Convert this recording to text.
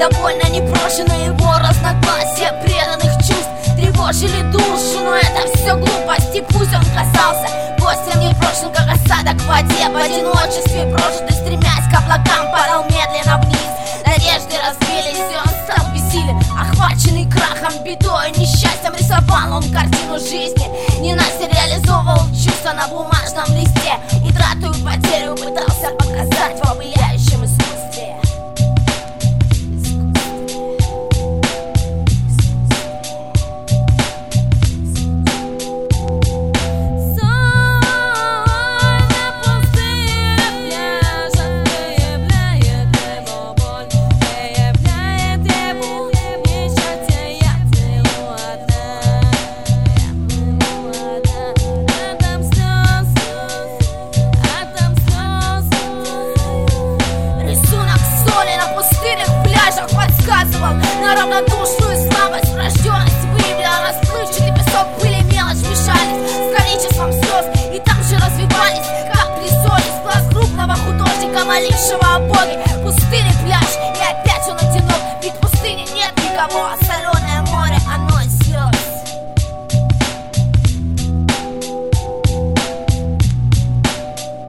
Довольно непрошено его разногласия преданных чувств тревожили душу, но это все глупости. Пусть он казался гостем непрошен, как осадок в воде. В одиночестве прожитый, стремясь к облакам, падал медленно вниз. Надежды разбились, и он стал бессилен. Охваченный крахом, бедой, несчастьем, рисовал он картину жизни. Ненастье реализовывал чувства на бумажном листе. Утрату и потерю пытался показать во влияющем искусстве. На равнодушную слабость, врожденность выявила расплывчатый песок, пыли, мелочь мешались с количеством слез, и там же развивались, как присолись, глаз крупного художника, молившего о Боге. Пустынный пляж, и опять он одинок, ведь в пустыне нет никого.